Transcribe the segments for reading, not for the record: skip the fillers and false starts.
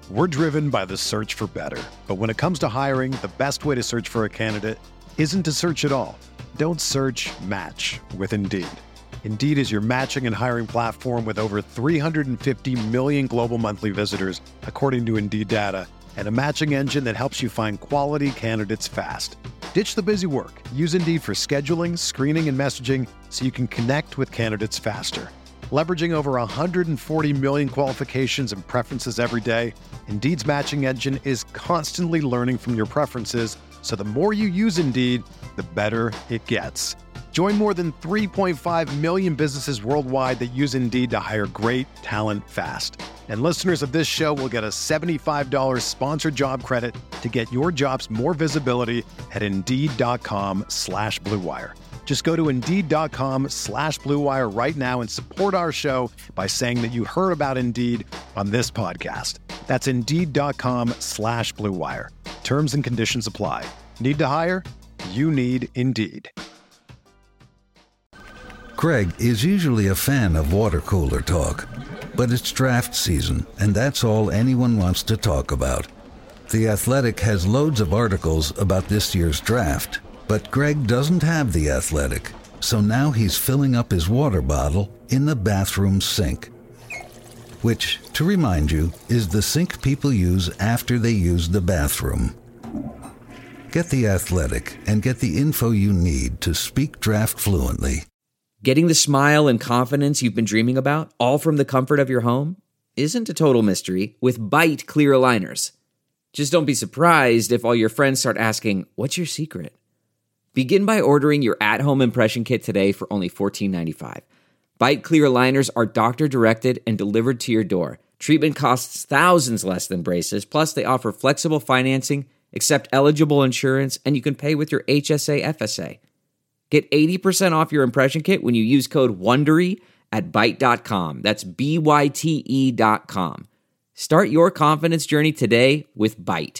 We're driven by the search for better. But when it comes to hiring, the best way to search for a candidate isn't to search at all. Don't search, match with Indeed. Indeed is your matching and hiring platform with over 350 million global monthly visitors, according to Indeed data, and a matching engine that helps you find quality candidates fast. Ditch the busy work. Use Indeed for scheduling, screening, and messaging so you can connect with candidates faster. Leveraging over 140 million qualifications and preferences every day, Indeed's matching engine is constantly learning from your preferences, so the more you use Indeed, the better it gets. Join more than 3.5 million businesses worldwide that use Indeed to hire great talent fast. And listeners of this show will get a $75 sponsored job credit to get your jobs more visibility at Indeed.com/Blue Wire. Just go to Indeed.com/Blue Wire right now and support our show by saying that you heard about Indeed on this podcast. That's Indeed.com/Blue Wire. Terms and conditions apply. Need to hire? You need Indeed. Craig is usually a fan of water cooler talk, but it's draft season, and that's all anyone wants to talk about. The Athletic has loads of articles about this year's draft, but Greg doesn't have The Athletic, so now he's filling up his water bottle in the bathroom sink. Which, to remind you, is the sink people use after they use the bathroom. Get The Athletic and get the info you need to speak draft fluently. Getting the smile and confidence you've been dreaming about, all from the comfort of your home, isn't a total mystery with Byte clear aligners. Just don't be surprised if all your friends start asking, "What's your secret?" Begin by ordering your at-home impression kit today for only $14.95. Byte clear aligners are doctor-directed and delivered to your door. Treatment costs thousands less than braces, plus they offer flexible financing, accept eligible insurance, and you can pay with your HSA FSA. Get 80% off your impression kit when you use code WONDERY at Byte.com. That's BYTE.com. Start your confidence journey today with Byte.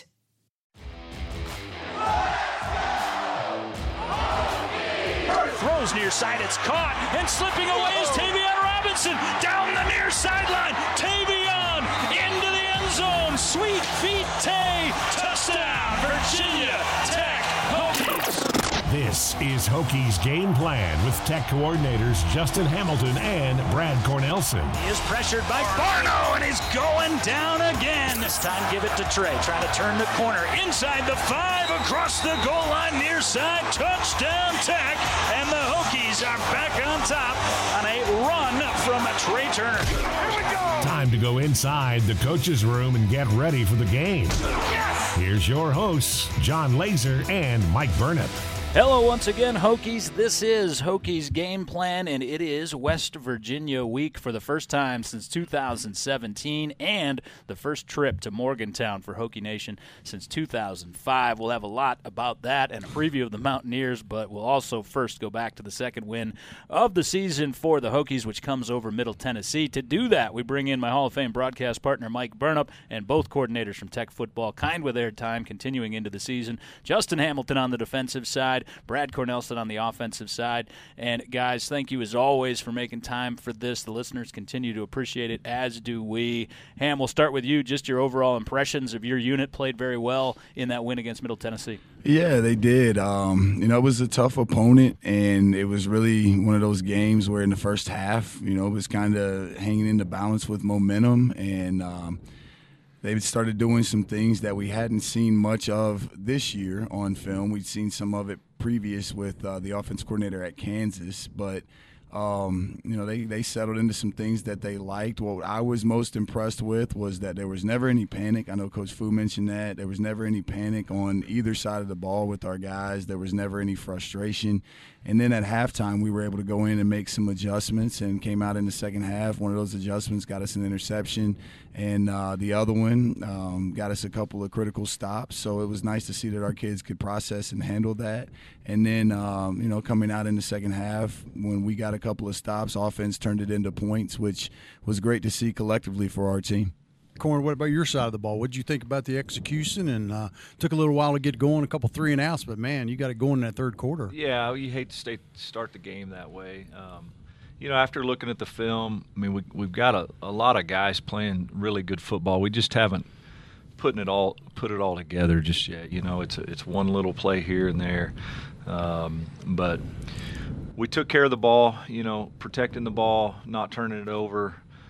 Throws near side, it's caught, and slipping away is Tavion Robinson. Down the near sideline, Tavion into the end zone. Sweet feet, Tay. Touchdown, Virginia Tech Hokies. This is Hokies Game Plan with Tech coordinators Justin Hamilton and Brad Cornelson. He is pressured by Barno, and he's going down again. This time give it to Trey, trying to turn the corner. Inside the 5, across the goal line, near side, touchdown Tech. And the Hokies are back on top on a run from Trey Turner. Here we go. Time to go inside the coach's room and get ready for the game. Yes! Here's your hosts, John Laser and Mike Burnett. Hello once again, Hokies. This is Hokies Game Plan, and it is West Virginia week for the first time since 2017 and the first trip to Morgantown for Hokie Nation since 2005. We'll have a lot about that and a preview of the Mountaineers, but we'll also first go back to the second win of the season for the Hokies, which comes over Middle Tennessee. To do that, we bring in my Hall of Fame broadcast partner, Mike Burnett, and both coordinators from Tech Football, kind with their time continuing into the season. Justin Hamilton on the defensive side, Brad Cornelson on the offensive side. And, guys, thank you as always for making time for this. The listeners continue to appreciate it, as do we. Ham, we'll start with you. Just your overall impressions of your unit. Played very well in that win against Middle Tennessee. Yeah, they did. It was a tough opponent, and it was really one of those games where in the first half, it was kind of hanging in the balance with momentum, and they started doing some things that we hadn't seen much of this year on film. We'd seen some of it previous with the offense coordinator at Kansas, but they settled into some things that they liked. What I was most impressed with was that there was never any panic. I know Coach Fu mentioned that. There was never any panic on either side of the ball with our guys. There was never any frustration. And then at halftime, we were able to go in and make some adjustments and came out in the second half. One of those adjustments got us an interception, and the other one got us a couple of critical stops. So it was nice to see that our kids could process and handle that. And then, coming out in the second half, when we got a couple of stops, offense turned it into points, which was great to see collectively for our team. Corn, what about your side of the ball? What did you think about the execution? And took a little while to get going, a couple 3 and outs, but man, you got it going in that third quarter. Yeah, you hate to start the game that way. After looking at the film, I mean, we've got a lot of guys playing really good football. We just haven't put it all together just yet. You know, it's one little play here and there, but we took care of the ball. You know, protecting the ball, not turning it over.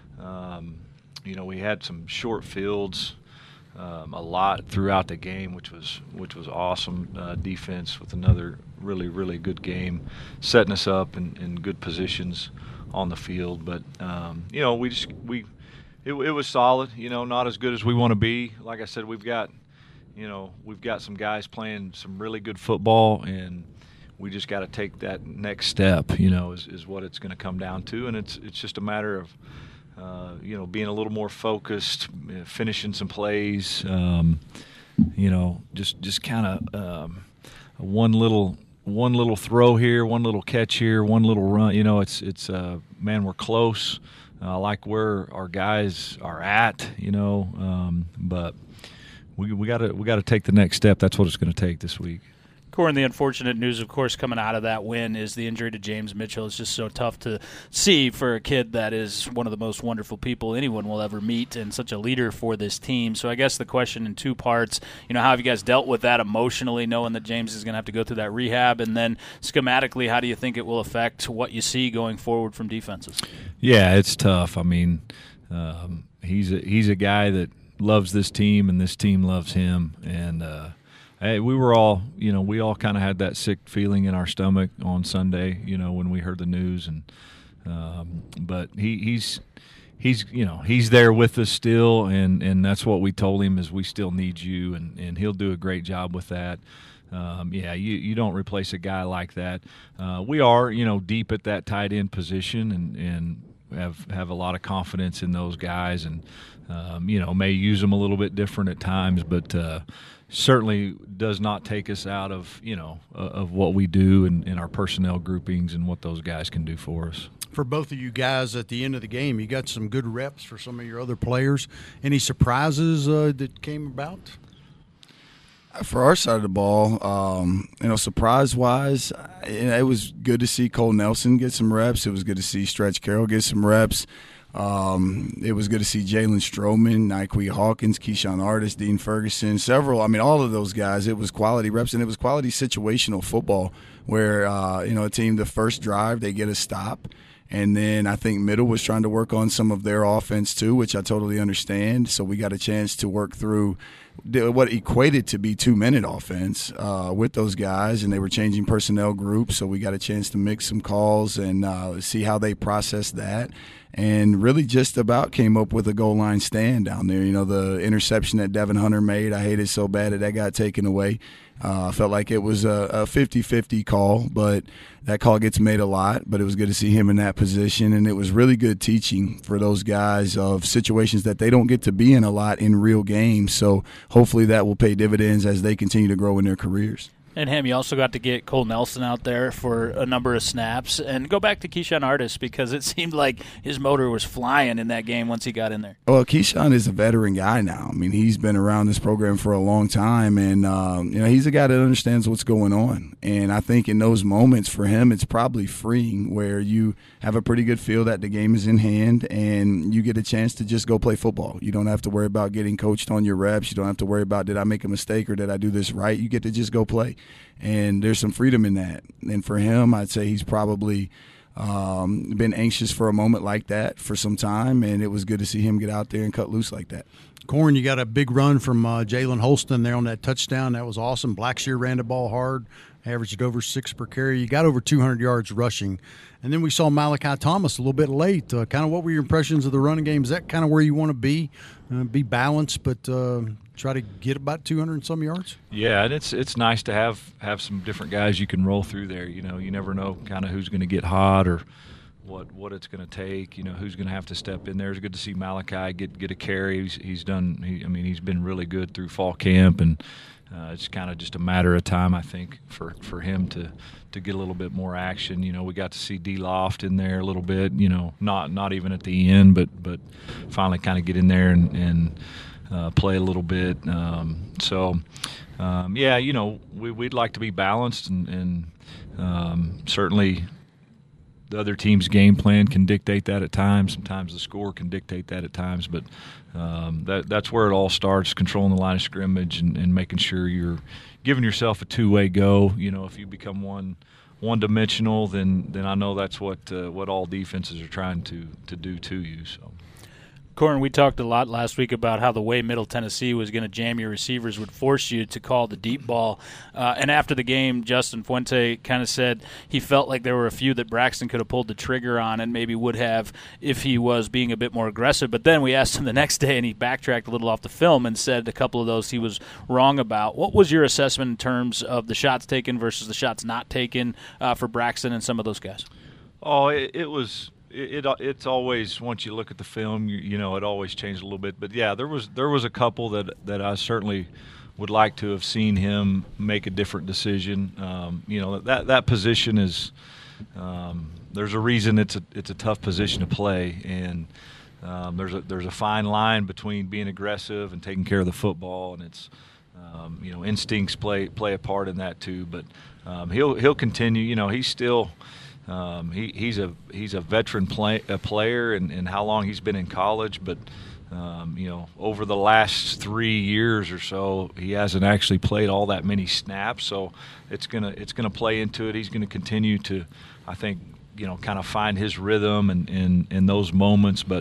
You know, we had some short fields a lot throughout the game, which was awesome. Defense with another really, really good game, setting us up in good positions on the field. But you know, it was solid. You know, not as good as we want to be. Like I said, we've got some guys playing some really good football, and we just got to take that next step. You know, is what it's going to come down to, and it's just a matter of you know, being a little more focused, finishing some plays. You know, just kind of one little throw here, one little catch here, one little run. You know, it's man, we're close. I like where our guys are at. You know, but we got to take the next step. That's what it's going to take this week. Corin, the unfortunate news, of course, coming out of that win is the injury to James Mitchell. It's just so tough to see for a kid that is one of the most wonderful people anyone will ever meet and such a leader for this team. So I guess the question in two parts, you know, how have you guys dealt with that emotionally, knowing that James is going to have to go through that rehab? And then schematically, how do you think it will affect what you see going forward from defenses? Yeah, it's tough. I mean, he's a guy that loves this team, and this team loves him. And hey, we all kind of had that sick feeling in our stomach on Sunday, you know, when we heard the news, and but he's there with us still, and that's what we told him is we still need you, and he'll do a great job with that. You don't replace a guy like that. We are, you know, deep at that tight end position, and have a lot of confidence in those guys, and you know, may use them a little bit different at times, but certainly does not take us out of, you know, of what we do in our personnel groupings and what those guys can do for us. For both of you guys at the end of the game, you got some good reps for some of your other players. Any surprises that came about? For our side of the ball, you know, surprise-wise, it was good to see Cole Nelson get some reps. It was good to see Stretch Carroll get some reps. It was good to see Jalen Stroman, Nyquil Hawkins, Keyshawn Artis, Dean Ferguson, all of those guys. It was quality reps, and it was quality situational football where, you know, a team, the first drive, they get a stop. And then I think Middle was trying to work on some of their offense too, which I totally understand. So we got a chance to work through what equated to be 2-minute offense with those guys, and they were changing personnel groups. So we got a chance to mix some calls and see how they processed that. And really just about came up with a goal line stand down there. You know, the interception that Devin Hunter made, I hated so bad that got taken away. I felt like it was a 50-50 call, but that call gets made a lot. But it was good to see him in that position, and it was really good teaching for those guys of situations that they don't get to be in a lot in real games. So hopefully that will pay dividends as they continue to grow in their careers. And Ham, you also got to get Cole Nelson out there for a number of snaps. And go back to Keyshawn Artis, because it seemed like his motor was flying in that game once he got in there. Well, Keyshawn is a veteran guy now. I mean, he's been around this program for a long time, and you know, he's a guy that understands what's going on. And I think in those moments for him, it's probably freeing, where you have a pretty good feel that the game is in hand, and you get a chance to just go play football. You don't have to worry about getting coached on your reps. You don't have to worry about, did I make a mistake or did I do this right? You get to just go play. And there's some freedom in that. And for him, I'd say he's probably been anxious for a moment like that for some time, and it was good to see him get out there and cut loose like that. Corin, you got a big run from Jalen Holston there on that touchdown. That was awesome. Blackshear ran the ball hard, averaged over 6 per carry. You got over 200 yards rushing. And then we saw Malachi Thomas a little bit late. Kind of what were your impressions of the running game? Is that kind of where you want to be balanced, but try to get about 200 and some yards? Yeah, and it's nice to have some different guys you can roll through there. You know, you never know kind of who's going to get hot or what it's going to take. You know, who's going to have to step in there. It's good to see Malachi get a carry. He's been really good through fall camp, and it's kind of just a matter of time, I think, for him to get a little bit more action. You know, we got to see D Loft in there a little bit. You know, not even at the end, but finally kind of get in there and play a little bit. Yeah, you know, we'd like to be balanced, and certainly the other team's game plan can dictate that at times. Sometimes the score can dictate that at times. But that's where it all starts, controlling the line of scrimmage and making sure you're giving yourself a two-way go. If you become one-dimensional, then I know that's what all defenses are trying to do to you. So. Corin, we talked a lot last week about how the way Middle Tennessee was going to jam your receivers would force you to call the deep ball. And after the game, Justin Fuente kind of said he felt like there were a few that Braxton could have pulled the trigger on and maybe would have if he was being a bit more aggressive. But then we asked him the next day, and he backtracked a little off the film and said a couple of those he was wrong about. What was your assessment in terms of the shots taken versus the shots not taken for Braxton and some of those guys? Oh, it was – It's always, once you look at the film, it always changed a little bit. But yeah, there was a couple that I certainly would like to have seen him make a different decision. That position is there's a reason it's a tough position to play, and there's a fine line between being aggressive and taking care of the football, and it's instincts play a part in that too. But he'll continue. He's still. He's a veteran player, and how long he's been in college, but over the last 3 years or so, he hasn't actually played all that many snaps. So it's gonna play into it. He's gonna continue to, I think, kind of find his rhythm and in those moments. But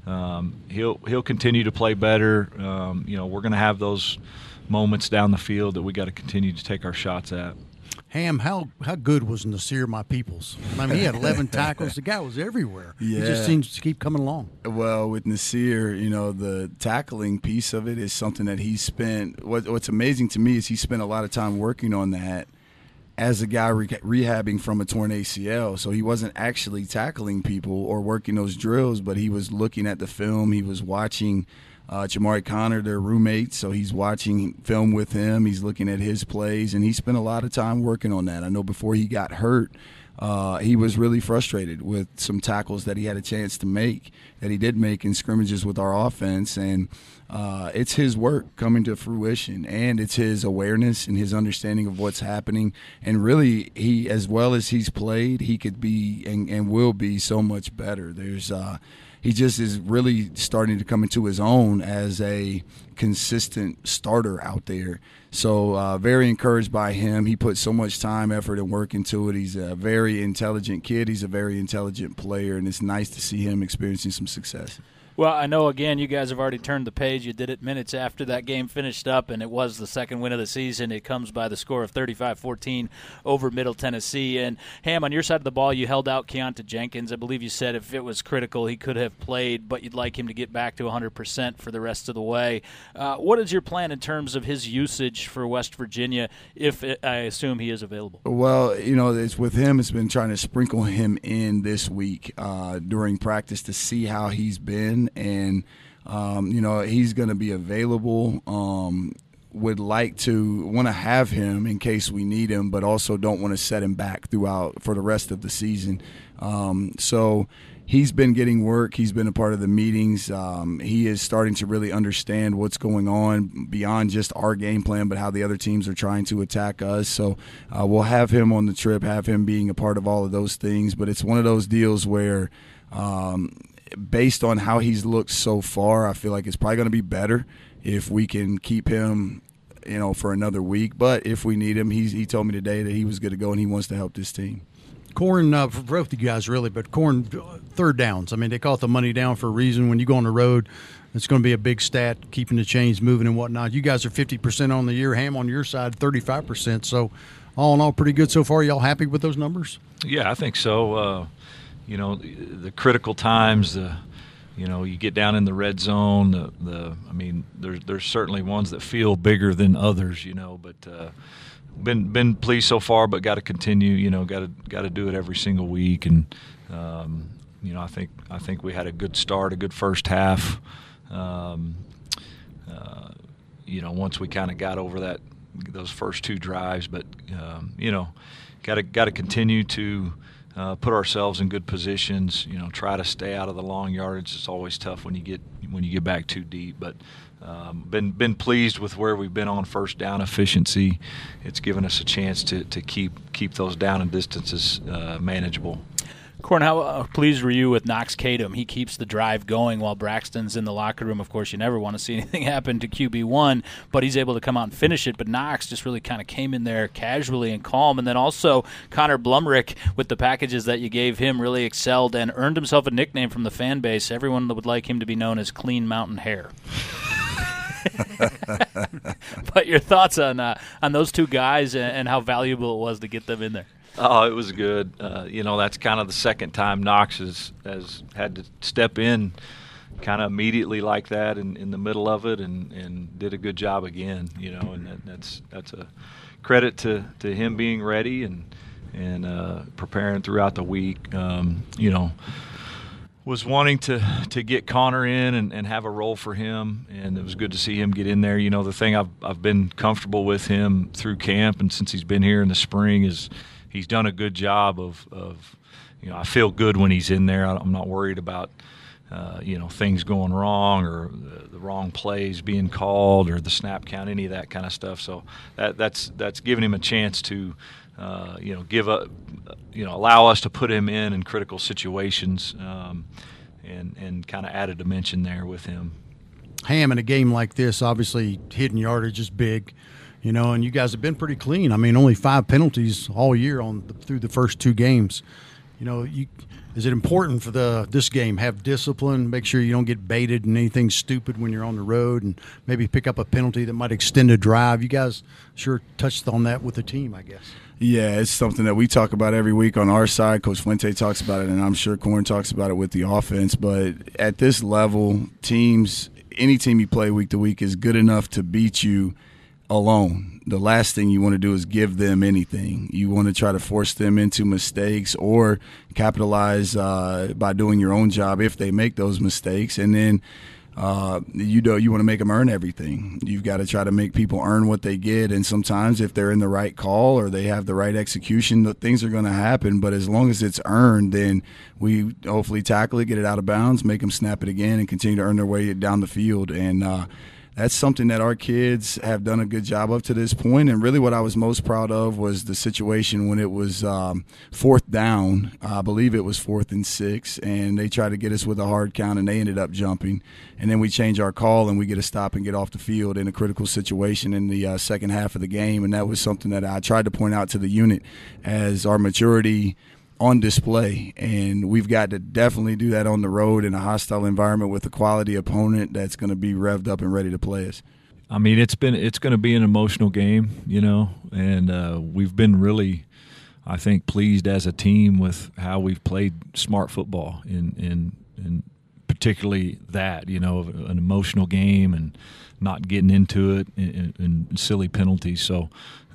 he'll continue to play better. We're gonna have those moments down the field that we got to continue to take our shots at. Ham, how good was Nasir My Peoples? I mean, he had 11 tackles. The guy was everywhere. Yeah. He just seems to keep coming along. Well, with Nasir, the tackling piece of it is something that he spent. What's amazing to me is he spent a lot of time working on that as a guy rehabbing from a torn ACL. So he wasn't actually tackling people or working those drills, but he was looking at the film. He was watching Jamari Connor, their roommate, so he's watching film with him. He's looking at his plays, and he spent a lot of time working on that. I know before he got hurt, he was really frustrated with some tackles that he had a chance to make, that he did make in scrimmages with our offense, and it's his work coming to fruition, and it's his awareness and his understanding of what's happening. And really, he, as well as he's played, he could be and will be so much better. He just is really starting to come into his own as a consistent starter out there. So very encouraged by him. He put so much time, effort, and work into it. He's a very intelligent kid. He's a very intelligent player, and it's nice to see him experiencing some success. Well, I know, again, you guys have already turned the page. You did it minutes after that game finished up, and it was the second win of the season. It comes by the score of 35-14 over Middle Tennessee. And, Ham, on your side of the ball, you held out Keonta Jenkins. I believe you said if it was critical, he could have played, but you'd like him to get back to 100% for the rest of the way. What is your plan in terms of his usage for West Virginia, if I assume he is available? Well, it's with him. It's been trying to sprinkle him in this week during practice to see how he's been. And he's going to be available. Would like to want to have him in case we need him, but also don't want to set him back throughout for the rest of the season. So he's been getting work. He's been a part of the meetings. He is starting to really understand what's going on beyond just our game plan, but how the other teams are trying to attack us. So we'll have him on the trip, have him being a part of all of those things. But it's one of those deals where based on how he's looked so far, I feel like it's probably going to be better if we can keep him, for another week. But if we need him, he told me today that he was good to go and he wants to help this team. Corin, for both of you guys really, but Corin, third downs. I mean, they call it the money down for a reason. When you go on the road, it's going to be a big stat, keeping the chains moving and whatnot. You guys are 50% on the year. Ham on your side, 35%. So all in all, pretty good so far. Y'all happy with those numbers? Yeah, I think so. The critical times, you get down in the red zone. There's certainly ones that feel bigger than others, but been pleased so far, but got to continue. Got to do it every single week, and I think we had a good start, a good first half. Once we kind of got over those first two drives, but got to continue to. Put ourselves in good positions. Try to stay out of the long yardage. It's always tough when you get back too deep. But been pleased with where we've been on first down efficiency. It's given us a chance to keep those down and distances manageable. Corn, how pleased were you with Knox Kadum? He keeps the drive going while Braxton's in the locker room. Of course, you never want to see anything happen to QB1, but he's able to come out and finish it. But Knox just really kind of came in there casually and calm. And then also Connor Blumrick, with the packages that you gave him, really excelled and earned himself a nickname from the fan base. Everyone would like him to be known as Clean Mountain Hair. But your thoughts on those two guys and how valuable it was to get them in there? Oh, it was good. That's kind of the second time Knox has had to step in kind of immediately like that in the middle of it and did a good job again, and that's a credit to him being ready and preparing throughout the week. Was wanting to get Connor in and have a role for him, and it was good to see him get in there. The thing I've been comfortable with him through camp and since he's been here in the spring is he's done a good job of I feel good when he's in there. I'm not worried about things going wrong or the wrong plays being called or the snap count, any of that kind of stuff. So that's giving him a chance to allow us to put him in critical situations and kind of add a dimension there with him. Ham, in a game like this, obviously hidden yardage is big. And you guys have been pretty clean. I mean, only 5 penalties all year through the first 2 games. Is it important for this game have discipline, make sure you don't get baited in anything stupid when you're on the road, and maybe pick up a penalty that might extend a drive? You guys sure touched on that with the team, I guess. Yeah, it's something that we talk about every week on our side. Coach Fuente talks about it, and I'm sure Corn talks about it with the offense. But at this level, any team you play week to week is good enough to beat you alone. The last thing you want to do is give them anything. You want to try to force them into mistakes or capitalize by doing your own job if they make those mistakes. And then you want to make them earn everything. You've got to try to make people earn what they get. And sometimes if they're in the right call or they have the right execution, things are going to happen. But as long as it's earned, then we hopefully tackle it, get it out of bounds, make them snap it again, and continue to earn their way down the field. And that's something that our kids have done a good job of to this point. And really what I was most proud of was the situation when it was 4th down. I believe it was 4th and 6, and they tried to get us with a hard count, and they ended up jumping. And then we change our call, and we get a stop and get off the field in a critical situation in the second half of the game. And that was something that I tried to point out to the unit as our maturity on display, and we've got to definitely do that on the road in a hostile environment with a quality opponent that's going to be revved up and ready to play us. I mean, it's going to be an emotional game, and we've been really, I think, pleased as a team with how we've played smart football in particularly that, an emotional game and not getting into it in silly penalties. So,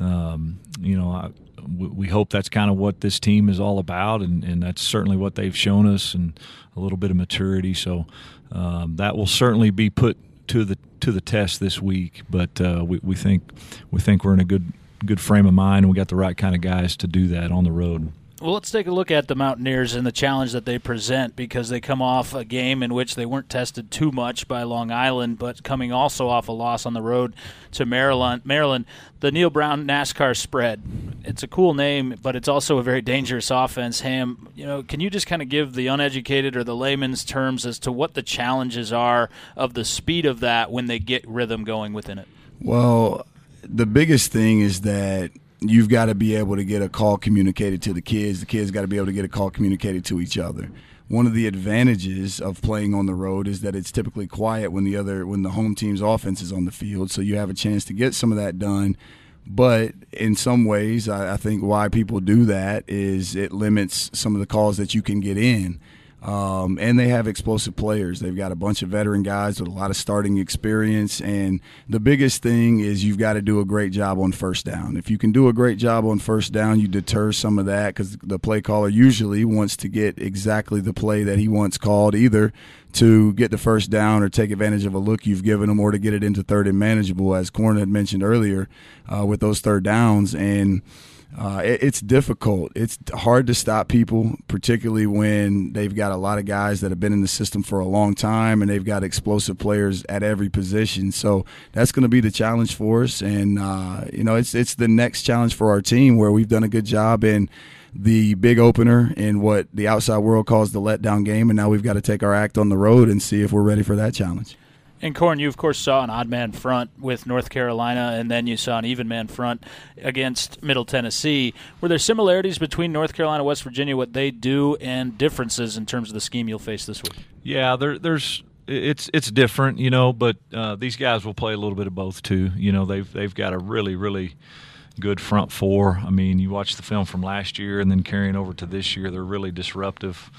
we hope that's kind of what this team is all about, and that's certainly what they've shown us, and a little bit of maturity. So that will certainly be put to the test this week. But we think we're in a good frame of mind, and we got the right kind of guys to do that on the road. Well, let's take a look at the Mountaineers and the challenge that they present, because they come off a game in which they weren't tested too much by Long Island, but coming also off a loss on the road to Maryland. The Neil Brown NASCAR spread. It's a cool name, but it's also a very dangerous offense. Ham, can you just kind of give the uneducated or the layman's terms as to what the challenges are of the speed of that when they get rhythm going within it? Well, the biggest thing is that you've got to be able to get a call communicated to the kids. The kids got to be able to get a call communicated to each other. One of the advantages of playing on the road is that it's typically quiet when the home team's offense is on the field, so you have a chance to get some of that done. But in some ways, I think why people do that is it limits some of the calls that you can get in. And they have explosive players. They've got a bunch of veteran guys with a lot of starting experience. And the biggest thing is you've got to do a great job on first down. If you can do a great job on first down, you deter some of that, because the play caller usually wants to get exactly the play that he wants called, either to get the first down or take advantage of a look you've given him, or to get it into third and manageable, as Corn had mentioned earlier, with those third downs. And it's difficult. It's hard to stop people, particularly when they've got a lot of guys that have been in the system for a long time, and they've got explosive players at every position. So that's going to be the challenge for us. And, it's the next challenge for our team, where we've done a good job in the big opener in what the outside world calls the letdown game, and now we've got to take our act on the road and see if we're ready for that challenge. And, Corn, you, of course, saw an odd man front with North Carolina, and then you saw an even man front against Middle Tennessee. Were there similarities between North Carolina and West Virginia, what they do, and differences in terms of the scheme you'll face this week? Yeah, it's different, but these guys will play a little bit of both too. They've got a really, really good front four. I mean, you watch the film from last year and then carrying over to this year, they're really disruptive.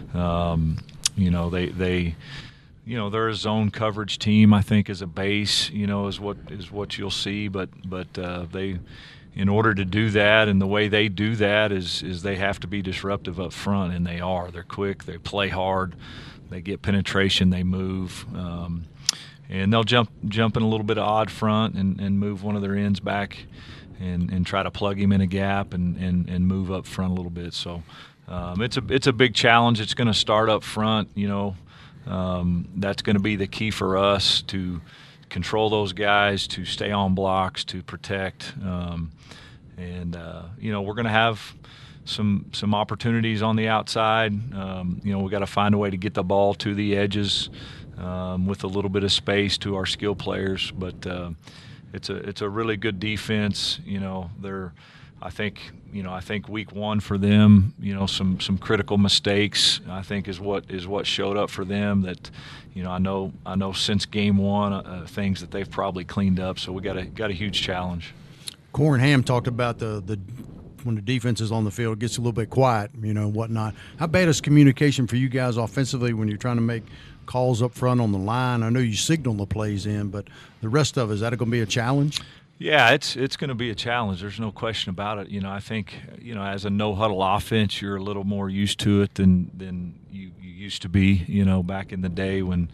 They're a zone coverage team, I think, as a base, is what you'll see. But they, in order to do that, and the way they do that is they have to be disruptive up front, and they are. They're quick, they play hard, they get penetration, they move, and they'll jump in a little bit of odd front and move one of their ends back and try to plug him in a gap and move up front a little bit. So it's a big challenge. It's going to start up front, that's going to be the key for us to control those guys, to stay on blocks, to protect. We're going to have some opportunities on the outside. We got to find a way to get the ball to the edges with a little bit of space to our skill players. But it's a really good defense. I think week one for them, some critical mistakes, I think is what showed up for them that, I know since game one, things that they've probably cleaned up. So we got a huge challenge. Corn Ham talked about the when the defense is on the field, it gets a little bit quiet, whatnot. How bad is communication for you guys offensively when you're trying to make calls up front on the line? I know you signal the plays in, but the rest of it, is that going to be a challenge? Yeah, it's going to be a challenge. There's no question about it. I think, as a no-huddle offense, you're a little more used to it than you used to be, back in the day when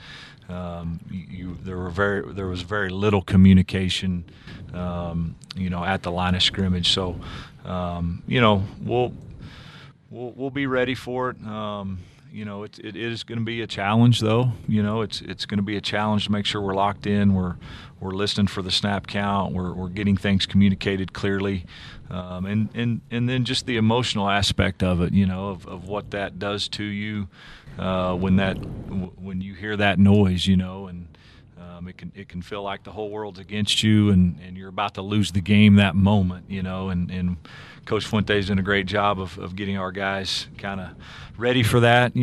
there was very little communication, at the line of scrimmage. So, we'll be ready for it. It is going to be a challenge, though. It's going to be a challenge to make sure we're locked in. We're listening for the snap count. We're getting things communicated clearly, and then just the emotional aspect of it. Of what that does to you when you hear that noise. And it can feel like the whole world's against you, and you're about to lose the game that moment. And Coach Fuente's done a great job of getting our guys kind of ready for that,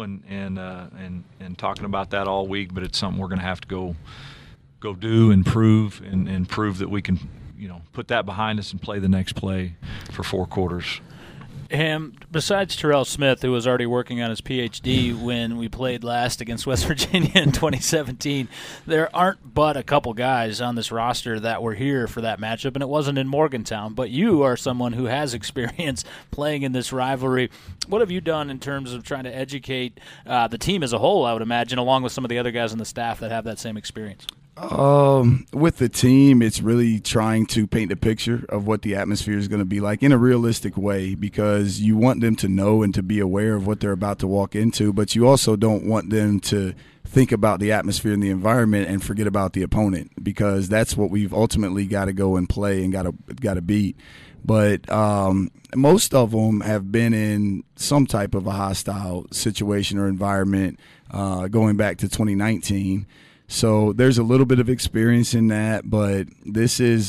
and talking about that all week. But it's something we're going to have to go do and prove that we can, put that behind us and play the next play for 4 quarters. Ham, besides Terrell Smith, who was already working on his PhD when we played last against West Virginia in 2017, there aren't but a couple guys on this roster that were here for that matchup, and it wasn't in Morgantown. But you are someone who has experience playing in this rivalry. What have you done in terms of trying to educate the team as a whole, I would imagine, along with some of the other guys on the staff that have that same experience? With the team, it's really trying to paint a picture of what the atmosphere is going to be like in a realistic way, because you want them to know and to be aware of what they're about to walk into, but you also don't want them to think about the atmosphere and the environment and forget about the opponent, because that's what we've ultimately got to go and play and got to beat. But most of them have been in some type of a hostile situation or environment going back to 2019. So there's a little bit of experience in that, but this is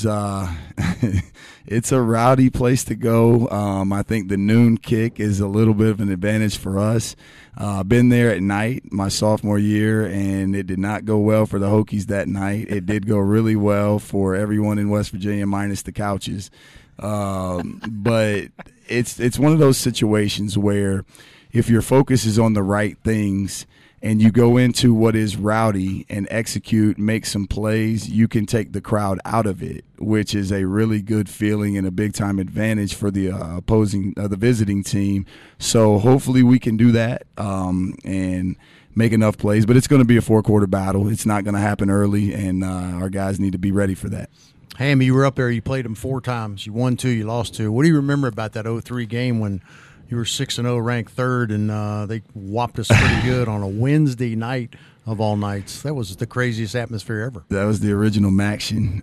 it's a rowdy place to go. I think the noon kick is a little bit of an advantage for us. Been there at night my sophomore year, and it did not go well for the Hokies that night. It did go really well for everyone in West Virginia minus the couches. But it's one of those situations where if your focus is on the right things and you go into what is rowdy and execute, make some plays, you can take the crowd out of it, which is a really good feeling and a big-time advantage for the the visiting team. So hopefully we can do that and make enough plays. But it's going to be a 4-quarter battle. It's not going to happen early, and our guys need to be ready for that. Ham, you were up there. You played them 4 times. You won 2, you lost 2. What do you remember about that 0-3 game when – you were 6-0, ranked 3rd, and they whopped us pretty good on a Wednesday night of all nights. That was the craziest atmosphere ever. That was the original Maction.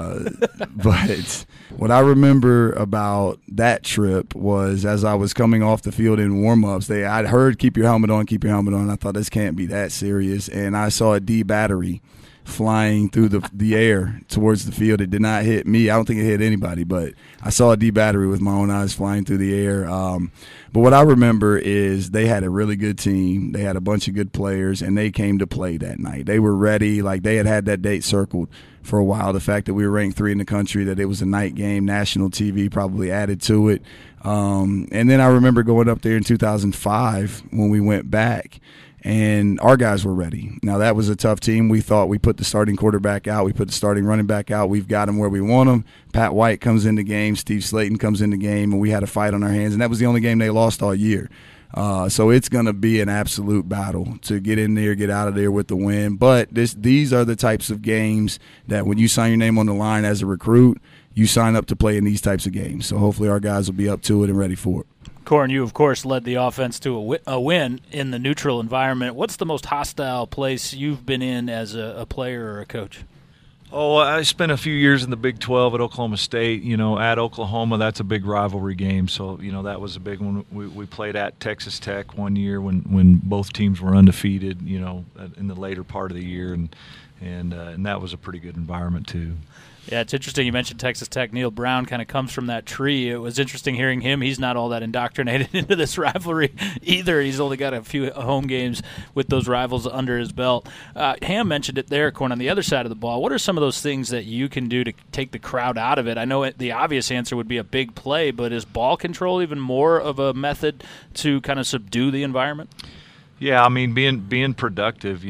But what I remember about that trip was as I was coming off the field in warm-ups, I'd heard keep your helmet on, keep your helmet on. I thought this can't be that serious. And I saw a D battery flying through the air towards the field. It did not hit me. I don't think it hit anybody, but I saw a D battery with my own eyes flying through the air. But what I remember is they had a really good team. They had a bunch of good players, and they came to play that night. They were ready. Like, they had that date circled for a while. The fact that we were ranked 3 in the country, that it was a night game, national TV probably added to it. And then I remember going up there in 2005 when we went back, and our guys were ready. Now, that was a tough team. We thought we put the starting quarterback out. We put the starting running back out. We've got them where we want them. Pat White comes in the game. Steve Slayton comes in the game, and we had a fight on our hands. And that was the only game they lost all year. So it's going to be an absolute battle to get in there, get out of there with the win. But these are the types of games that when you sign your name on the line as a recruit, you sign up to play in these types of games. So hopefully our guys will be up to it and ready for it. Corn, you, of course, led the offense to a win in the neutral environment. What's the most hostile place you've been in as a player or a coach? Oh, I spent a few years in the Big 12 at Oklahoma State. At Oklahoma, that's a big rivalry game. So, that was a big one. We played at Texas Tech one year when both teams were undefeated, in the later part of the year. And that was a pretty good environment, too. Yeah, it's interesting you mentioned Texas Tech. Neil Brown kind of comes from that tree. It was interesting hearing him. He's not all that indoctrinated into this rivalry either. He's only got a few home games with those rivals under his belt. Ham mentioned it there, Corn, on the other side of the ball. What are some of those things that you can do to take the crowd out of it? I know the obvious answer would be a big play, but is ball control even more of a method to kind of subdue the environment? Yeah, I mean, being productive,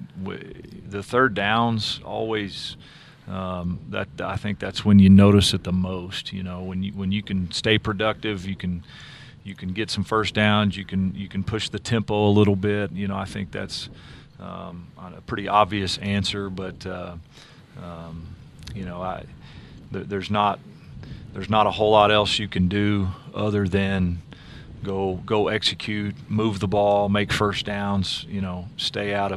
the third downs always – that I think that's when you notice it the most. When you can stay productive, you can get some first downs. You can push the tempo a little bit. I think that's a pretty obvious answer. But there's not a whole lot else you can do other than go execute, move the ball, make first downs. Stay out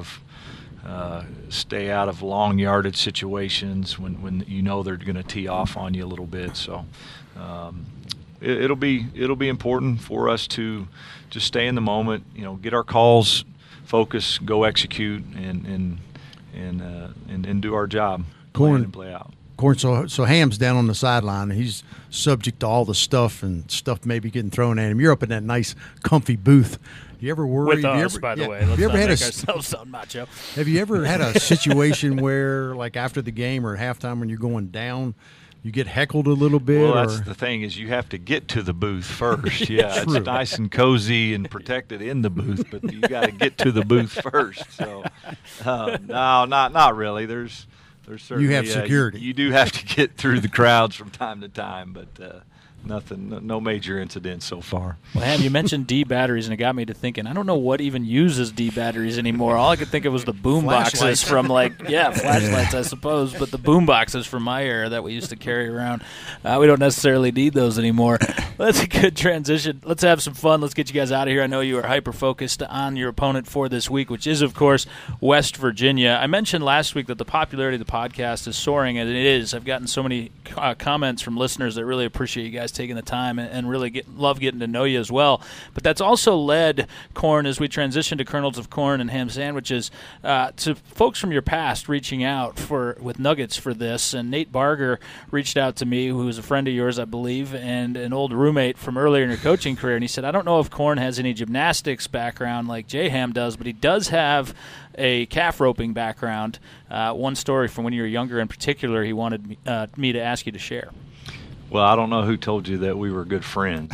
of long yardage situations when they're going to tee off on you a little bit. So it'll be important for us to just stay in the moment. Get our calls, focus, go execute, and do our job. Corn, and play out. Corn. So Ham's down on the sideline. He's subject to all the stuff maybe getting thrown at him. You're up in that nice, comfy booth. You ever worried? With us, by the way. Let's not make ourselves sound macho. Have you ever had a situation where, like after the game or halftime when you're going down, you get heckled a little bit? Well, that's the thing is you have to get to the booth first. Yeah, it's nice and cozy and protected in the booth, but you got to get to the booth first. So, no, not really. There's certainly you have security. You do have to get through the crowds from time to time, but nothing, no major incidents so far. Well, Ham, you mentioned D batteries, and it got me to thinking, I don't know what even uses D batteries anymore. All I could think of was the boom boxes from flashlights, I suppose, but the boom boxes from my era that we used to carry around. We don't necessarily need those anymore. That's a good transition. Let's have some fun. Let's get you guys out of here. I know you are hyper-focused on your opponent for this week, which is, of course, West Virginia. I mentioned last week that the popularity of the podcast is soaring, and it is. I've gotten so many comments from listeners that really appreciate you guys taking the time and really love getting to know you as well. But that's also led, Corn, as we transition to Kernels of Corn and Ham Sandwiches, to folks from your past reaching out with nuggets for this. And Nate Barger reached out to me, who is a friend of yours, I believe, and an old roommate from earlier in your coaching career. And he said, I don't know if Corn has any gymnastics background like J-Ham does, but he does have a calf roping background. One story from when you were younger in particular he wanted me to ask you to share. Well, I don't know who told you that we were good friends.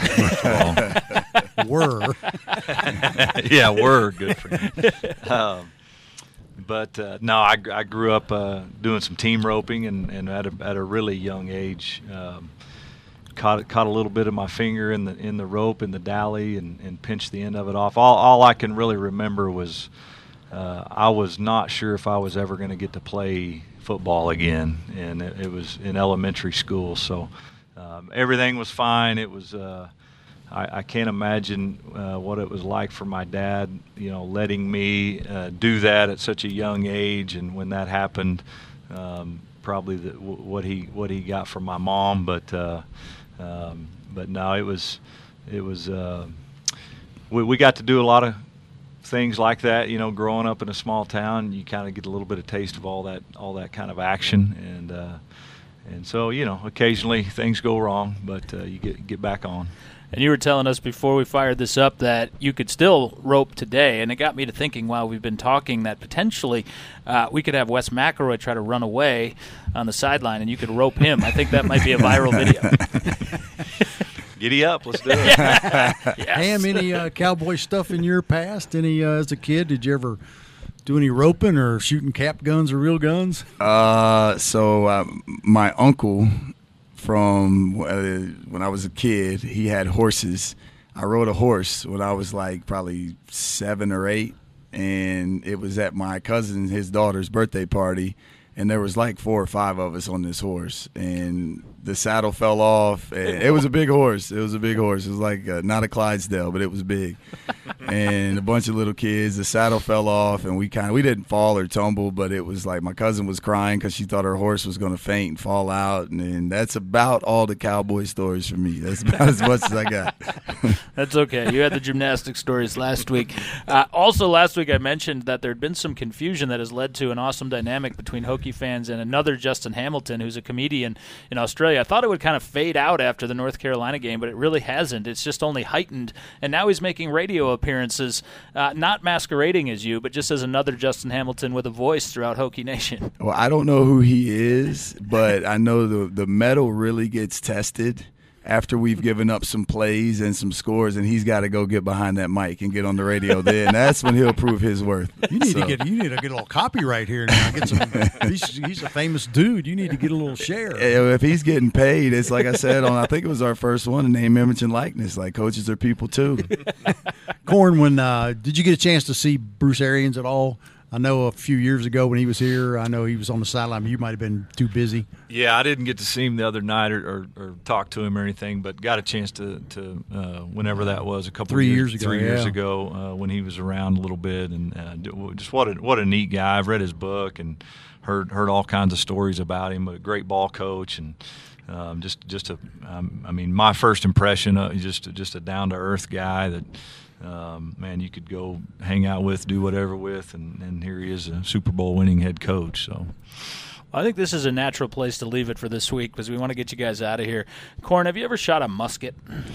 Were. Yeah, we're good friends. But no, I grew up doing some team roping, and at a really young age, caught a little bit of my finger in the rope in the dally and pinched the end of it off. All I can really remember was I was not sure if I was ever going to get to play football again, and it was in elementary school. So everything was fine. It was I can't imagine what it was like for my dad, letting me do that at such a young age. And when that happened, probably what he got from my mom. But no, it was we got to do a lot of things like that. Growing up in a small town, you kind of get a little bit of taste of all that kind of action. And so, occasionally things go wrong, but you get back on. And you were telling us before we fired this up that you could still rope today, and it got me to thinking while we've been talking that potentially we could have Wes McElroy try to run away on the sideline, and you could rope him. I think that might be a viral video. Giddy up, let's do it. Yes. Ham, any cowboy stuff in your past? Any as a kid, did you ever do any roping or shooting cap guns or real guns? So my uncle, from when I was a kid, he had horses. I rode a horse when I was like probably 7 or 8, and it was at my cousin, his daughter's birthday party, and there was like 4 or 5 of us on this horse, and the saddle fell off. And it was a big horse. It was like not a Clydesdale, but it was big. And a bunch of little kids. The saddle fell off, and we didn't fall or tumble, but it was like my cousin was crying because she thought her horse was going to faint and fall out. And that's about all the cowboy stories for me. That's about as much as I got. That's okay. You had the gymnastic stories last week. Also, last week I mentioned that there had been some confusion that has led to an awesome dynamic between Hokie fans and another Justin Hamilton, who's a comedian in Australia. I thought it would kind of fade out after the North Carolina game, but it really hasn't. It's just only heightened. And now he's making radio appearances, not masquerading as you, but just as another Justin Hamilton with a voice throughout Hokie Nation. Well, I don't know who he is, but I know the metal really gets tested after we've given up some plays and some scores, and he's got to go get behind that mic and get on the radio. Then that's when he'll prove his worth. You need to get a little copyright here now. Get some. He's a famous dude. You need to get a little share. If he's getting paid, it's like I said on. I think it was our first one, name, image, and likeness. Like coaches are people too. Corn, when did you get a chance to see Bruce Arians at all? I know a few years ago when he was here, I know he was on the sideline. You might have been too busy. Yeah, I didn't get to see him the other night or talk to him or anything, but got a chance to whenever that was, a couple 3 years ago. 3 years ago when he was around a little bit, and just what a neat guy. I've read his book and heard all kinds of stories about him. A great ball coach, and my first impression, just a down to earth guy that. Man, you could go hang out with, do whatever with, and here he is, a Super Bowl winning head coach. So, I think this is a natural place to leave it for this week because we want to get you guys out of here. Corn, have you ever shot a musket?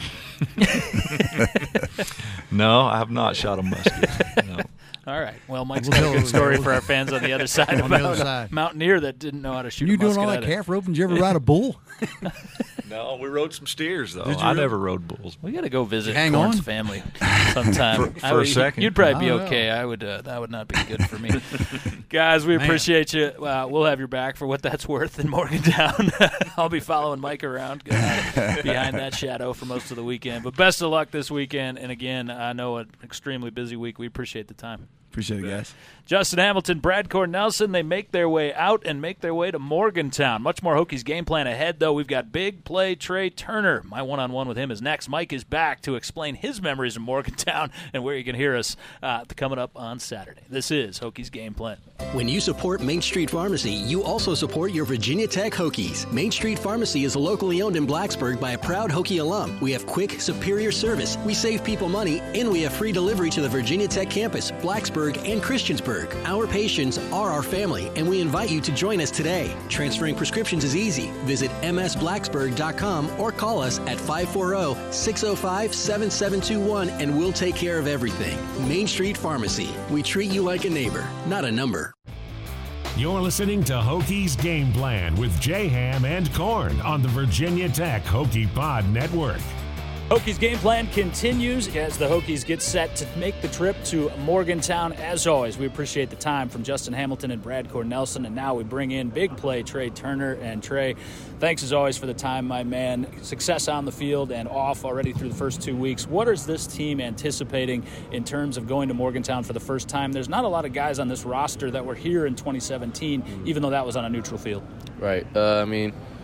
No, I have not shot a musket. No. All right. Well, Mike's got a good story for our fans on the other side about a mountaineer that didn't know how to shoot a musket. You doing all that calf roping? Did you ever ride a bull? No, we rode some steers, though. I never rode bulls. We got to go visit Corn's family sometime. for a second. You'd probably be okay. I would. That would not be good for me. Guys, we appreciate you. We'll have your back for what that's worth in Morgantown. I'll be following Mike around behind that shadow for most of the weekend. But best of luck this weekend. And again, I know an extremely busy week. We appreciate the time. Appreciate it, guys. Justin Hamilton, Brad Cornelson, they make their way out and make their way to Morgantown. Much more Hokies game plan ahead, though. We've got big play Trey Turner. My one-on-one with him is next. Mike is back to explain his memories of Morgantown and where you can hear us coming up on Saturday. This is Hokies Game Plan. When you support Main Street Pharmacy, you also support your Virginia Tech Hokies. Main Street Pharmacy is locally owned in Blacksburg by a proud Hokie alum. We have quick, superior service. We save people money, and we have free delivery to the Virginia Tech campus, Blacksburg, and Christiansburg. Our patients are our family, and we invite you to join us today. Transferring prescriptions is easy. Visit msblacksburg.com or call us at 540-605-7721, and we'll take care of everything. Main Street Pharmacy. We treat you like a neighbor, not a number. You're listening to Hokies Game Plan with Jay Ham and Corn on the Virginia Tech Hokie Pod Network. Hokies Game Plan continues as the Hokies get set to make the trip to Morgantown. As always, we appreciate the time from Justin Hamilton and Brad Cornelson, and now we bring in big play Trey Turner. And Trey, thanks as always for the time, my man. Success on the field and off already through the first 2 weeks. What is this team anticipating in terms of going to Morgantown for the first time? There's not a lot of guys on this roster that were here in 2017, even though that was on a neutral field. Right.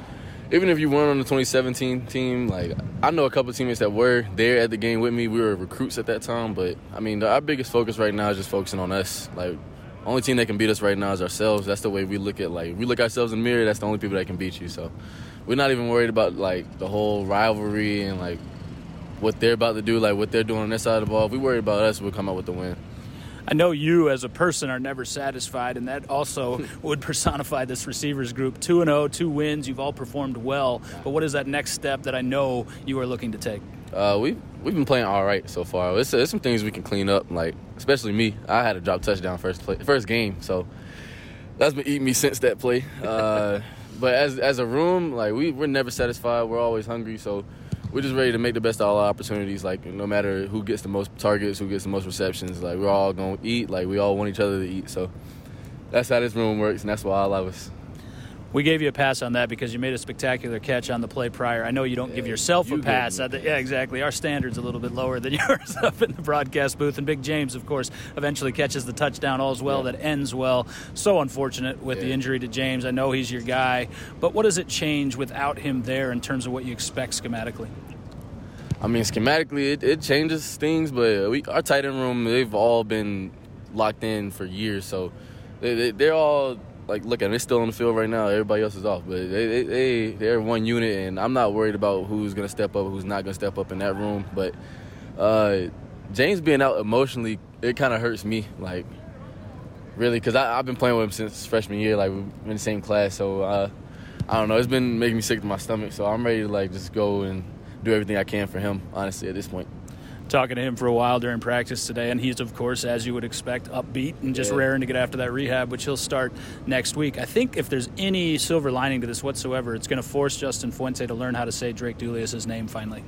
even if you weren't on the 2017 team, like, I know a couple of teammates that were there at the game with me. We were recruits at that time. But, I mean, our biggest focus right now is just focusing on us. Like, only team that can beat us right now is ourselves. That's the way we look at, like, we look ourselves in the mirror, that's the only people that can beat you. So we're not even worried about, like, the whole rivalry and, like, what they're about to do, like what they're doing on their side of the ball. If we worry about us, we'll come out with the win. I know you as a person are never satisfied, and that also would personify this receivers group. 2-0, 2 wins. You've all performed well. But what is that next step that I know you are looking to take? We've been playing all right so far. There's some things we can clean up, like especially me. I had a drop touchdown first game, so that's been eating me since that play. But as a room, like we're never satisfied. We're always hungry, so we're just ready to make the best of all our opportunities. Like, no matter who gets the most targets, who gets the most receptions, like, we're all going to eat. Like, we all want each other to eat. So that's how this room works, and that's why I love us. We gave you a pass on that because you made a spectacular catch on the play prior. I know you don't give yourself a pass. Yeah, exactly. Our standard's a little bit lower than yours up in the broadcast booth. And Big James, of course, eventually catches the touchdown all's well that ends well. So unfortunate with the injury to James. I know he's your guy. But what does it change without him there in terms of what you expect schematically? I mean, schematically, it changes things, but our tight end room, they've all been locked in for years. So they're all, like, look at them, they're still on the field right now. Everybody else is off. But they're one unit, and I'm not worried about who's going to step up, who's not going to step up in that room. But James being out emotionally, it kind of hurts me, like, really, because I've been playing with him since freshman year. Like, we're in the same class. So, I don't know. It's been making me sick to my stomach. So I'm ready to, like, just go and do everything I can for him, honestly, at this point. Talking to him for a while during practice today, and he's, of course, as you would expect, upbeat and just raring to get after that rehab, which he'll start next week. I think if there's any silver lining to this whatsoever, it's going to force Justin Fuente to learn how to say Drake Dulius' name finally.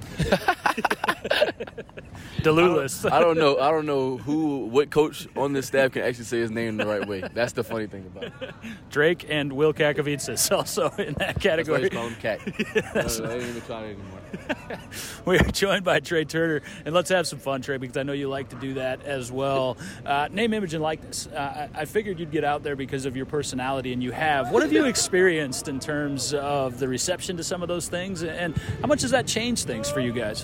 Delulis. I don't know what coach on this staff can actually say his name the right way. That's the funny thing about it. Drake and Will Kakavitsas also in that category. That's why he's calling him Cat. I ain't even trying it anymore. We are joined by Trey Turner, and let's have some fun, Trey, because I know you like to do that as well. Name, image, and likeness. I figured you'd get out there because of your personality, and you have. What have you experienced in terms of the reception to some of those things, and how much does that change things for you guys?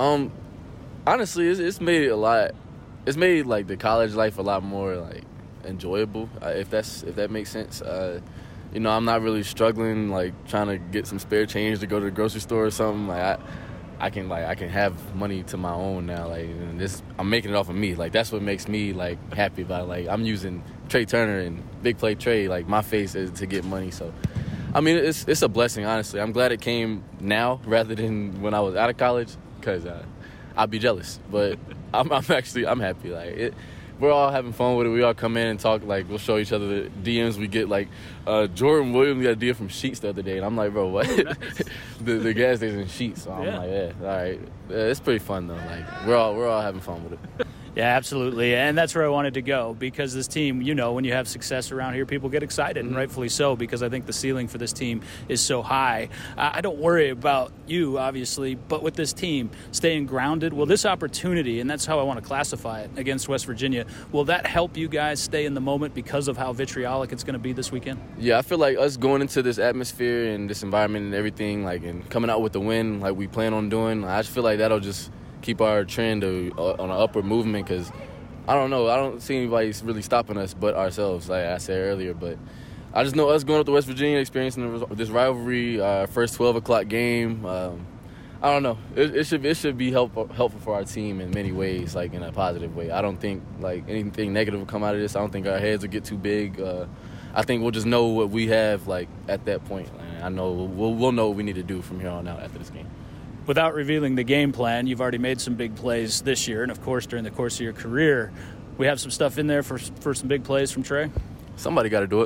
Honestly, it's made it a lot. It's made, like, the college life a lot more, like, enjoyable, if that makes sense. You know, I'm not really struggling, like, trying to get some spare change to go to the grocery store or something. Like, I can have money to my own now. Like, and I'm making it off of me. Like, that's what makes me, like, happy about it. Like, I'm using Trey Turner and Big Play Trey, like, my face is to get money. So, I mean, it's a blessing, honestly. I'm glad it came now rather than when I was out of college, because I'd be jealous. But I'm happy. Like, we're all having fun with it. We all come in and talk. Like, we'll show each other the DMs we get. Like, Jordan Williams got a deal from Sheetz the other day, and I'm like, bro, what? Nice. the gas station Sheetz. So I'm like, all right. It's pretty fun though. Like, we're all having fun with it. Yeah, absolutely. And that's where I wanted to go, because this team, you know, when you have success around here, people get excited, and rightfully so, because I think the ceiling for this team is so high. I don't worry about you, obviously, but with this team staying grounded, will this opportunity, and that's how I want to classify it, against West Virginia, will that help you guys stay in the moment because of how vitriolic it's going to be this weekend? Yeah, I feel like us going into this atmosphere and this environment and everything, like, and coming out with the win like we plan on doing, I just feel like that'll just keep our trend on an upward movement, because I don't know, I don't see anybody really stopping us but ourselves, like I said earlier. But I just know us going up to West Virginia, experiencing this rivalry, first 12 o'clock game, I don't know, it should be helpful for our team in many ways, like in a positive way. I don't think like anything negative will come out of this. I don't think our heads will get too big. I think we'll just know what we have, like, at that point. I know we'll know what we need to do from here on out after this game. Without revealing the game plan, you've already made some big plays this year, and, of course, during the course of your career. We have some stuff in there for some big plays from Trey? Somebody got to do it.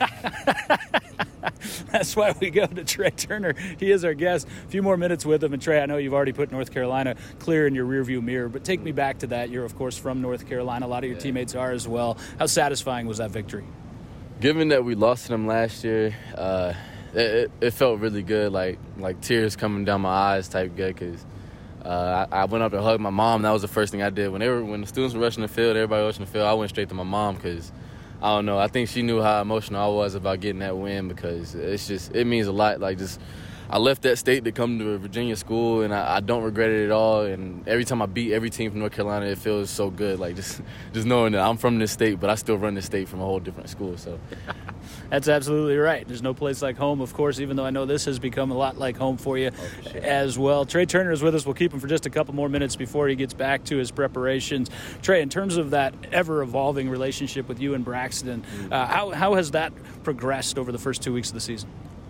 That's why we go to Trey Turner. He is our guest. A few more minutes with him. And, Trey, I know you've already put North Carolina clear in your rearview mirror, but take me back to that. You're, of course, from North Carolina. A lot of your teammates are as well. How satisfying was that victory? Given that we lost to them last year, it felt really good, like tears coming down my eyes type good, because I went up and hugged my mom. That was the first thing I did. When the students were rushing the field, everybody rushing the field, I went straight to my mom, because I don't know, I think she knew how emotional I was about getting that win, because it means a lot. Like, just I left that state to come to a Virginia school, and I don't regret it at all. And every time I beat every team from North Carolina, it feels so good. Like just knowing that I'm from this state, but I still run this state from a whole different school. So that's absolutely right. There's no place like home, of course, even though I know this has become a lot like home for you as well. Trey Turner is with us. We'll keep him for just a couple more minutes before he gets back to his preparations. Trey, in terms of that ever-evolving relationship with you and Braxton, how has that progressed over the first 2 weeks of the season?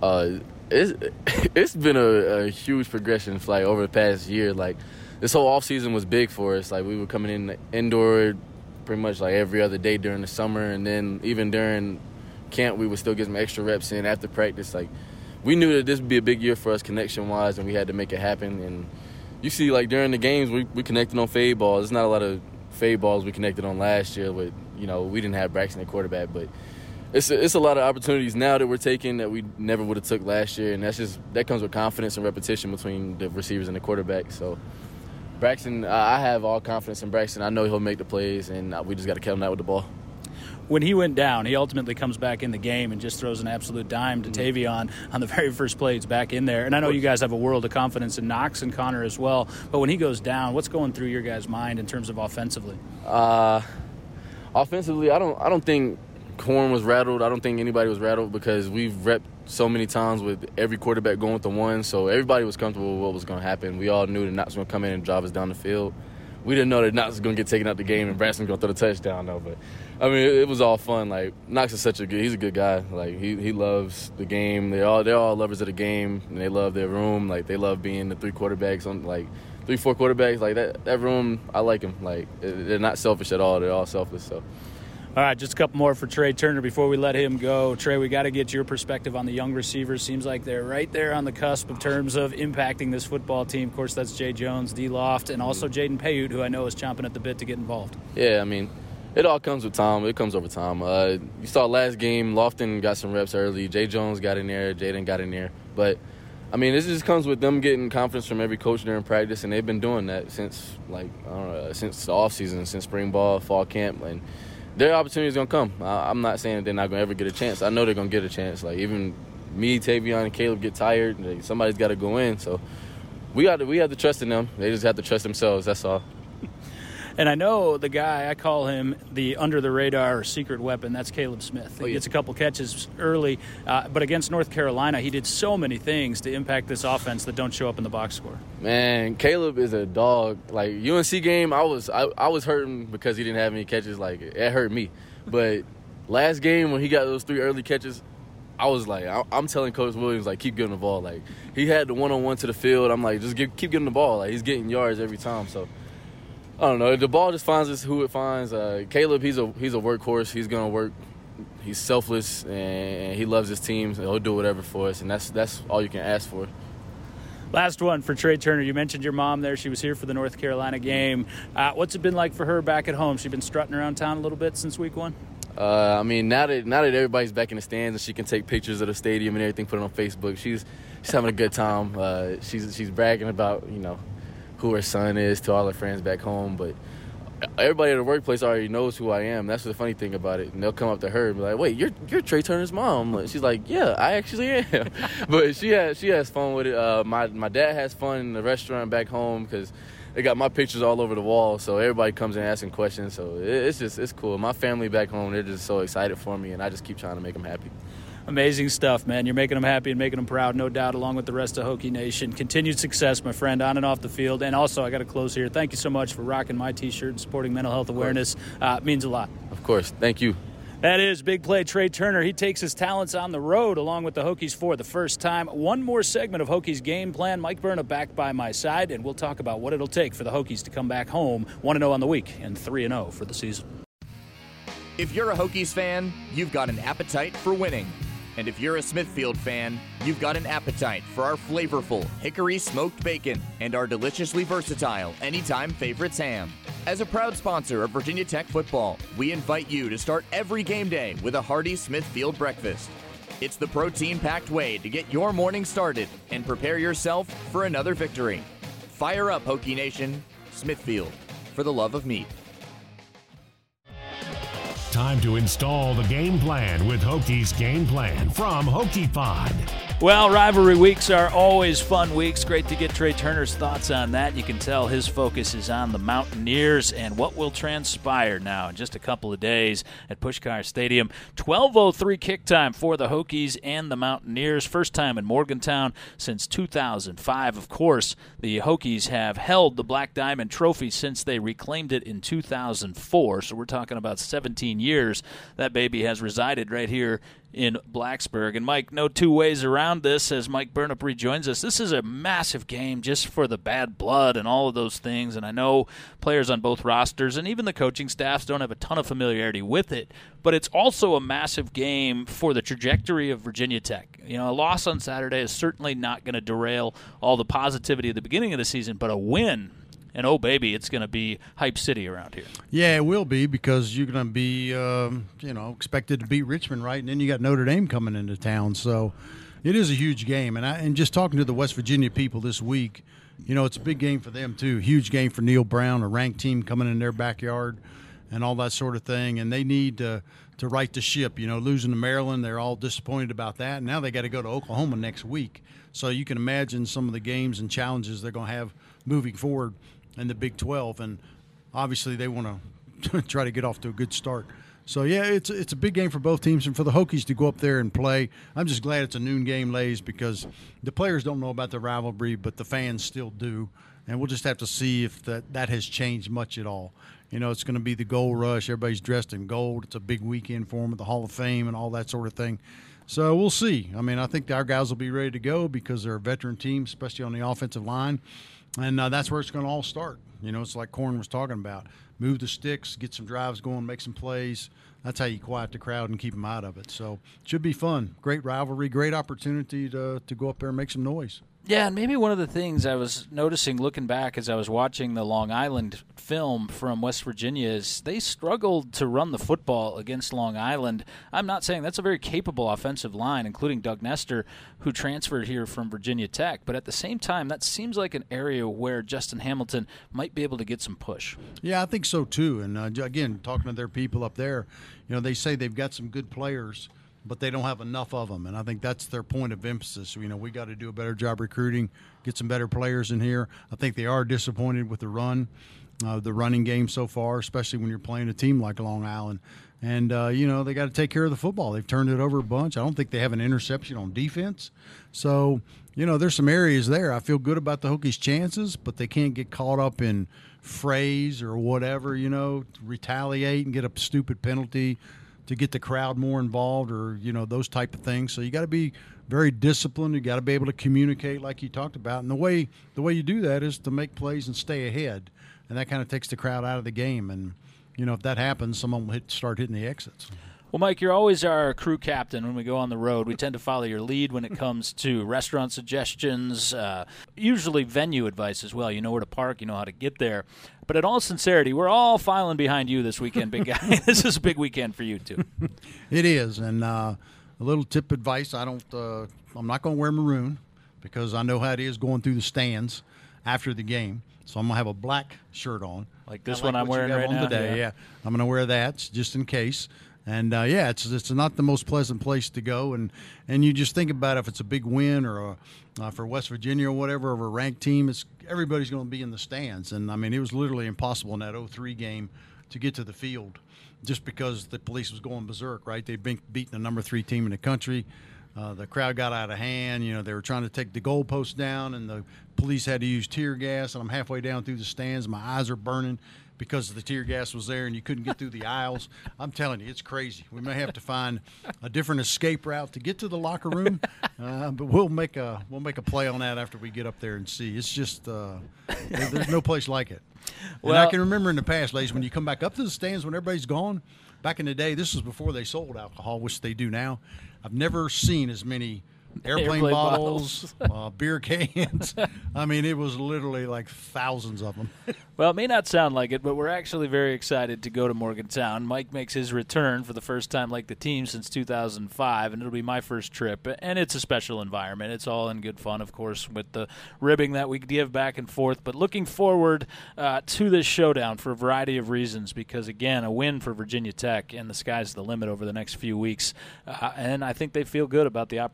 It's been a huge progression like over the past year. Like this whole off season was big for us. Like we were coming in indoor pretty much like every other day during the summer, and then even during camp we would still get some extra reps in after practice. Like we knew that this would be a big year for us connection wise, and we had to make it happen. And you see, like during the games we connected on fade balls. There's not a lot of fade balls we connected on last year, but we didn't have Braxton at quarterback, but. It's a lot of opportunities now that we're taking that we never would have took last year, and that comes with confidence and repetition between the receivers and the quarterback. So Braxton, I have all confidence in Braxton. I know he'll make the plays, and we just got to kill him out with the ball. When he went down, he ultimately comes back in the game and just throws an absolute dime to Tavion on the very first play. He's back in there. And I know you guys have a world of confidence in Knox and Connor as well, but when he goes down, what's going through your guys' mind in terms of offensively? Offensively, I don't think Horn was rattled. I don't think anybody was rattled because we've repped so many times with every quarterback going with the one, so everybody was comfortable with what was going to happen. We all knew that Knox was going to come in and drive us down the field. We didn't know that Knox was going to get taken out the game and Braxton was going to throw the touchdown, though. But, I mean, it was all fun. Like, Knox is he's a good guy. Like, he loves the game. They're all lovers of the game, and they love their room. Like, they love being the 3 quarterbacks on, like, 3-4 quarterbacks. Like, that room, I like them. Like, they're not selfish at all. They're all selfless, so. All right, just a couple more for Trey Turner before we let him go. Trey, we got to get your perspective on the young receivers. Seems like they're right there on the cusp in terms of impacting this football team. Of course, that's Jay Jones, D. Loft, and also Jaden Payute, who I know is chomping at the bit to get involved. Yeah, I mean, it all comes with time. It comes over time. You saw last game, Lofton got some reps early. Jay Jones got in there. Jaden got in there. But, I mean, this just comes with them getting confidence from every coach during practice, and they've been doing that since, since the offseason, since spring ball, fall camp, and their opportunity is going to come. I'm not saying that they're not going to ever get a chance. I know they're going to get a chance. Like, even me, Tavion, and Caleb get tired. Somebody's got to go in. So we have to trust in them. They just have to trust themselves. That's all. And I know the guy, I call him the under-the-radar secret weapon. That's Caleb Smith. He gets a couple catches early, but against North Carolina, he did so many things to impact this offense that don't show up in the box score. Man, Caleb is a dog. Like, UNC game, I was hurting because he didn't have any catches. Like, it hurt me. But last game when he got those 3 early catches, I was like, I'm telling Coach Williams, like, keep giving the ball. Like, he had the one-on-one to the field. I'm like, just keep giving the ball. Like, he's getting yards every time, so. I don't know. The ball just finds us who it finds. Caleb, he's a workhorse. He's gonna work. He's selfless and he loves his team. So he'll do whatever for us, and that's all you can ask for. Last one for Trey Turner. You mentioned your mom there. She was here for the North Carolina game. What's it been like for her back at home? She's been strutting around town a little bit since week 1. I mean, now that everybody's back in the stands and she can take pictures of the stadium and everything, put it on Facebook. She's having a good time. She's bragging about who her son is to all her friends back home, but everybody at the workplace already knows who I am. That's the funny thing about it. And they'll come up to her and be like, "Wait, you're Trey Turner's mom?" She's like, "Yeah, I actually am." But she has fun with it. My dad has fun in the restaurant back home because they got my pictures all over the wall. So everybody comes in asking questions. So it's cool. My family back home, they're just so excited for me, and I just keep trying to make them happy. Amazing stuff, man. You're making them happy and making them proud, no doubt, along with the rest of Hokie Nation. Continued success, my friend, on and off the field. And also, I got to close here. Thank you so much for rocking my T-shirt and supporting mental health awareness. It means a lot. Of course. Thank you. That is Big Play Trey Turner. He takes his talents on the road along with the Hokies for the first time. One more segment of Hokies game plan. Mike Berna back by my side, and we'll talk about what it'll take for the Hokies to come back home 1-0 on the week and 3-0 for the season. If you're a Hokies fan, you've got an appetite for winning. And if you're a Smithfield fan, you've got an appetite for our flavorful hickory smoked bacon and our deliciously versatile anytime favorites ham. As a proud sponsor of Virginia Tech football, we invite you to start every game day with a hearty Smithfield breakfast. It's the protein-packed way to get your morning started and prepare yourself for another victory. Fire up, Hokie Nation. Smithfield, for the love of meat. Time to install the game plan with Hokie's Game Plan from Hokie Pod. Well, rivalry weeks are always fun weeks. Great to get Trey Turner's thoughts on that. You can tell his focus is on the Mountaineers and what will transpire now in just a couple of days at Puskar Stadium. 12:03 kick time for the Hokies and the Mountaineers. First time in Morgantown since 2005. Of course, the Hokies have held the Black Diamond Trophy since they reclaimed it in 2004. So we're talking about 17 years that baby has resided right here in Blacksburg. And, Mike, no two ways around this as Mike Burnop rejoins us. This is a massive game just for the bad blood and all of those things. And I know players on both rosters and even the coaching staffs don't have a ton of familiarity with it. But it's also a massive game for the trajectory of Virginia Tech. You know, a loss on Saturday is certainly not going to derail all the positivity at the beginning of the season, but a win, and oh, baby, it's going to be Hype City around here. Yeah, it will be because you're going to be, expected to beat Richmond, right? And then you got Notre Dame coming into town. So it is a huge game. And just talking to the West Virginia people this week, you know, it's a big game for them too. Huge game for Neal Brown, a ranked team coming in their backyard and all that sort of thing. And they need to right the ship. You know, losing to Maryland, they're all disappointed about that. And now they got to go to Oklahoma next week. So you can imagine some of the games and challenges they're going to have moving forward in the Big 12, and obviously they want to try to get off to a good start. So, yeah, it's a big game for both teams, and for the Hokies to go up there and play. I'm just glad it's a noon game, Lays, because the players don't know about the rivalry, but the fans still do, and we'll just have to see if that has changed much at all. You know, it's going to be the gold rush. Everybody's dressed in gold. It's a big weekend for them at the Hall of Fame and all that sort of thing. So we'll see. I mean, I think our guys will be ready to go because they're a veteran team, especially on the offensive line. And that's where it's going to all start. You know, it's like Corn was talking about. Move the sticks, get some drives going, make some plays. That's how you quiet the crowd and keep them out of it. So it should be fun. Great rivalry, great opportunity to go up there and make some noise. Yeah, and maybe one of the things I was noticing looking back as I was watching the Long Island film from West Virginia is they struggled to run the football against Long Island. I'm not saying that's a very capable offensive line, including Doug Nestor, who transferred here from Virginia Tech. But at the same time, that seems like an area where Justin Hamilton might be able to get some push. Yeah, I think so too. And, again, talking to their people up there, you know, they say they've got some good players, but they don't have enough of them, and I think that's their point of emphasis. You know, we got to do a better job recruiting, get some better players in here. I think they are disappointed with the running game so far, especially when you're playing a team like Long Island. And, they got to take care of the football. They've turned it over a bunch. I don't think they have an interception on defense. So, you know, there's some areas there. I feel good about the Hokies' chances, but they can't get caught up in phrase or whatever, you know, retaliate and get a stupid penalty to get the crowd more involved or, you know, those type of things. So you got to be very disciplined. You got to be able to communicate like you talked about. And the way you do that is to make plays and stay ahead. And that kind of takes the crowd out of the game. And, you know, if that happens, someone will start hitting the exits. Well, Mike, you're always our crew captain when we go on the road. We tend to follow your lead when it comes to restaurant suggestions, usually venue advice as well. You know where to park, you know how to get there. But in all sincerity, we're all filing behind you this weekend, big guy. This is a big weekend for you, too. It is. And a little tip advice, I'm not going to wear maroon because I know how it is going through the stands after the game. So I'm going to have a black shirt on. Like this one I'm wearing right now? Today. Yeah. I'm going to wear that just in case. And, it's not the most pleasant place to go. And you just think about if it's a big win or for West Virginia or whatever, of a ranked team, everybody's going to be in the stands. And, I mean, it was literally impossible in that 0-3 game to get to the field just because the police was going berserk, right? They'd been beating the number 3 team in the country. The crowd got out of hand. You know, they were trying to take the goalposts down, and the police had to use tear gas. And I'm halfway down through the stands. My eyes are burning because the tear gas was there and you couldn't get through the aisles. I'm telling you, it's crazy. We may have to find a different escape route to get to the locker room, but we'll make a play on that after we get up there and see. It's just there's no place like it. Well, and I can remember in the past, ladies, when you come back up to the stands when everybody's gone, back in the day, this was before they sold alcohol, which they do now. I've never seen as many airplane bottles, beer cans. I mean, it was literally like thousands of them. Well, it may not sound like it, but we're actually very excited to go to Morgantown. Mike makes his return for the first time like the team since 2005, and it'll be my first trip. And it's a special environment. It's all in good fun, of course, with the ribbing that we give back and forth. But looking forward to this showdown for a variety of reasons because, again, a win for Virginia Tech, and the sky's the limit over the next few weeks. And I think they feel good about the opportunity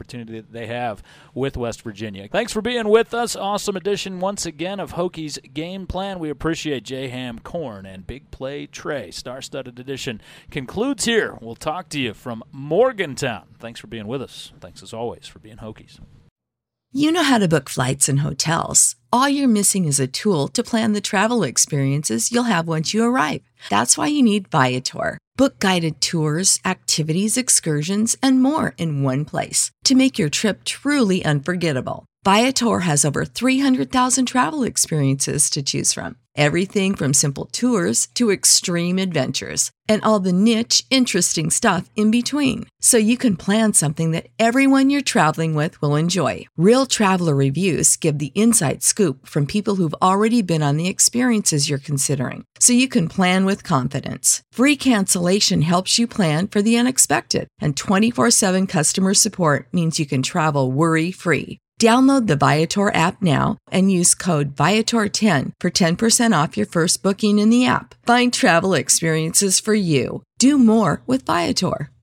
that they have with West Virginia. Thanks for being with us. Awesome edition once again of Hokies Game Plan. We appreciate J-Ham, Corn, and Big Play Trey. Star-studded edition concludes here. We'll talk to you from Morgantown. Thanks for being with us. Thanks, as always, for being Hokies. You know how to book flights and hotels. All you're missing is a tool to plan the travel experiences you'll have once you arrive. That's why you need Viator. Book guided tours, activities, excursions, and more in one place to make your trip truly unforgettable. Viator has over 300,000 travel experiences to choose from. Everything from simple tours to extreme adventures and all the niche, interesting stuff in between. So you can plan something that everyone you're traveling with will enjoy. Real traveler reviews give the inside scoop from people who've already been on the experiences you're considering. So you can plan with confidence. Free cancellation helps you plan for the unexpected. And 24/7 customer support means you can travel worry-free. Download the Viator app now and use code Viator10 for 10% off your first booking in the app. Find travel experiences for you. Do more with Viator.